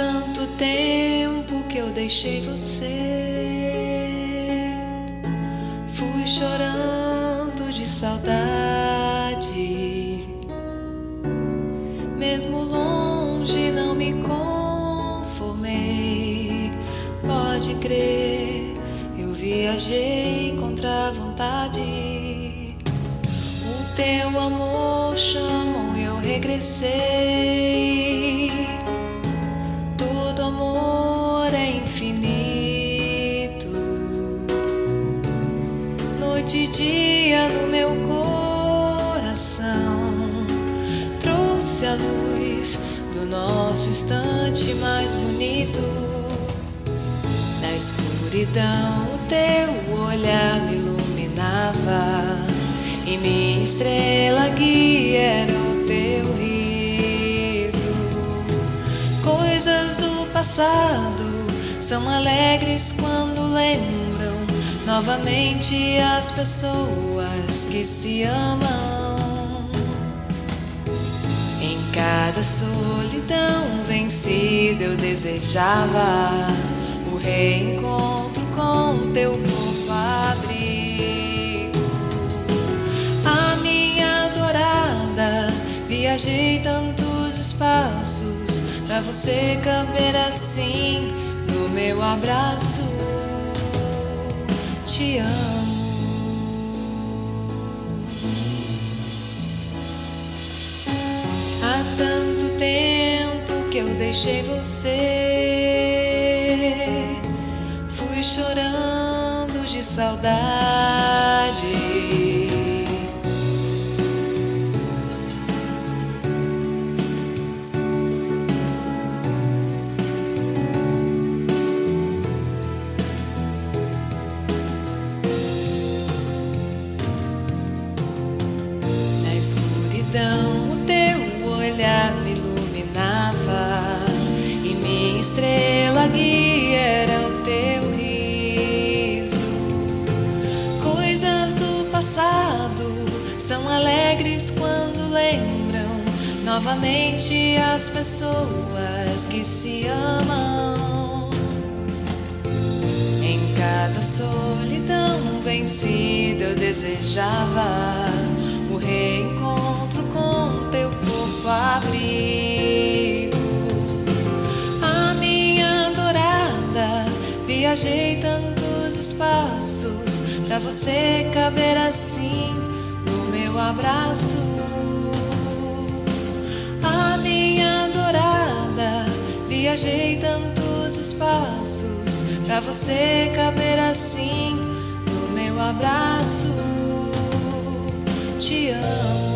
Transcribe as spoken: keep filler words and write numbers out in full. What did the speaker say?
tanto tempo que eu deixei você, fui chorando de saudade. Mesmo longe não me conformei. Pode crer, eu viajei contra a vontade. O teu amor chamou e eu regressei. Todo amor é infinito. Noite e dia no meu coração, trouxe a luz do nosso instante mais bonito. Na escuridão o teu olhar me iluminava, e minha estrela guia era o teu riso. Coisas do passado são alegres quando lembram novamente as pessoas que se amam. Em cada solidão vencida eu desejava o reencontro com teu corpo abrigo. A minha adorada, viajei tantos espaços pra você caber assim no meu abraço. Te amo. Há tanto tempo que eu deixei você, fui chorando de saudade. Na escuridão o teu olhar me iluminava, e minha estrela guia era o teu riso. Coisas do passado são alegres quando lembram novamente as pessoas que se amam. Em cada solidão vencida eu desejava o reencontro com teu corpo abrigo. A minha adorada, viajei tantos espaços pra você caber assim no meu abraço. A minha adorada, viajei tantos espaços pra você caber assim no meu abraço. Te amo.